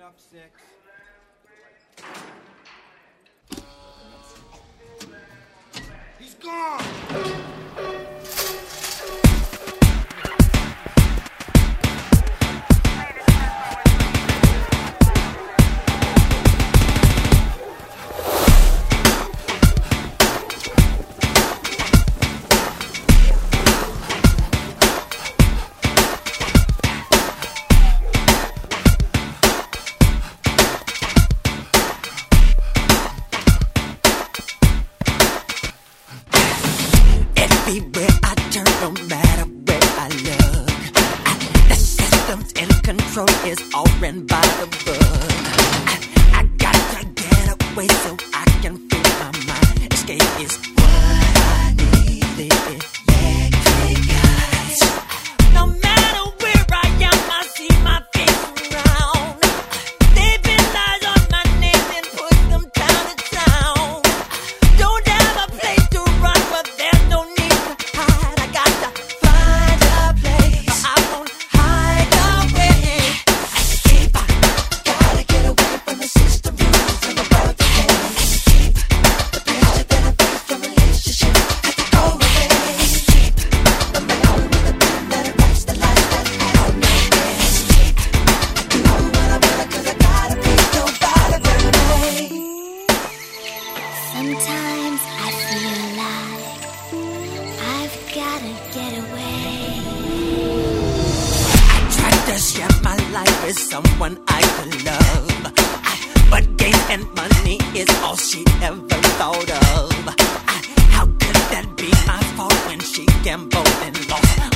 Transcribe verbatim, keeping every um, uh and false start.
up six. He's gone! Everywhere I turn, no matter where I look, I, the system's in control, is all ran by the book. I, I got to get away so I can free my mind. Escape is what I need. Electric eyes. No matter where I am, I see my face around. They've been lies on my name and put them down to town. Don't have a place to run, but there's no need. Sometimes I feel like I've gotta get away. I tried to share my life with someone I could love, I, but gain and money is all she ever thought of. I, how could that be my fault when she gambled and lost?